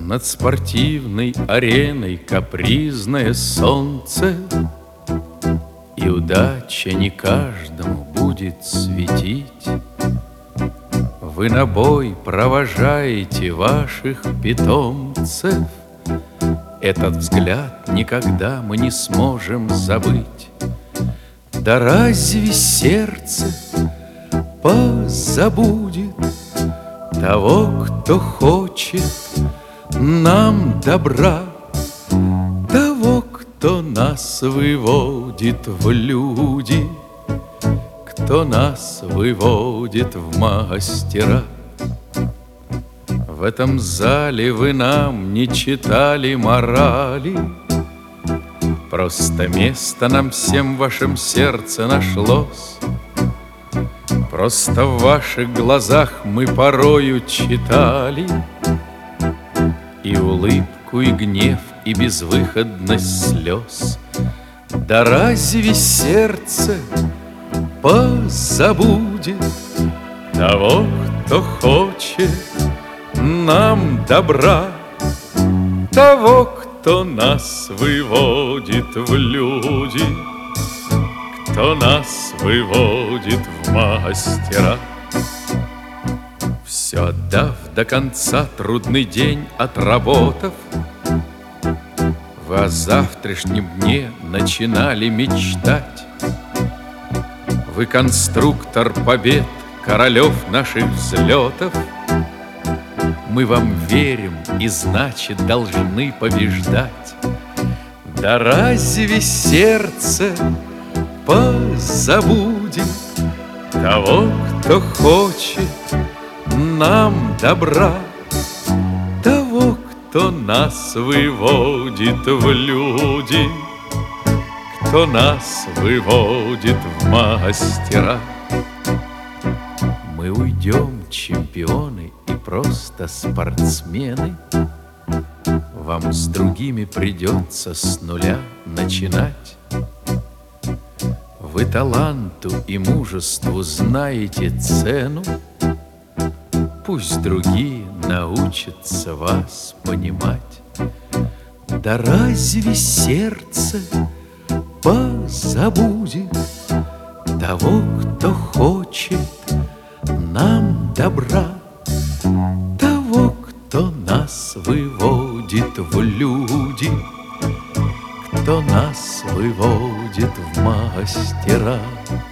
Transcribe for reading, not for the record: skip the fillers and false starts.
Над спортивной ареной капризное солнце, и удача не каждому будет светить. Вы на бой провожаете ваших питомцев, этот взгляд никогда мы не сможем забыть. Да разве сердце позабудет того, кто хочет нам добра, того, кто нас выводит в люди, кто нас выводит в мастера? В этом зале вы нам не читали морали, просто место нам всем в вашем сердце нашлось. Просто в ваших глазах мы порою читали и улыбку, и гнев, и безвыходность слез. Да разве сердце позабудет того, кто хочет нам добра, того, кто нас выводит в люди, кто нас выводит в мастера? Все отдав до конца, трудный день отработав, вы о завтрашнем дне начинали мечтать. Вы конструктор побед, королев наших взлетов. Мы вам верим и, значит, должны побеждать. Да разве сердце позабудет того, кто хочет нам добра, того, кто нас выводит в люди, кто нас выводит в мастера? Мы уйдем, чемпионы и просто спортсмены. Вам с другими придется с нуля начинать. Вы таланту и мужеству знаете цену, пусть другие научатся вас понимать. Да разве сердце позабудет того, кто хочет нам добра, того, кто нас выводит в люди, кто нас выводит в мастера?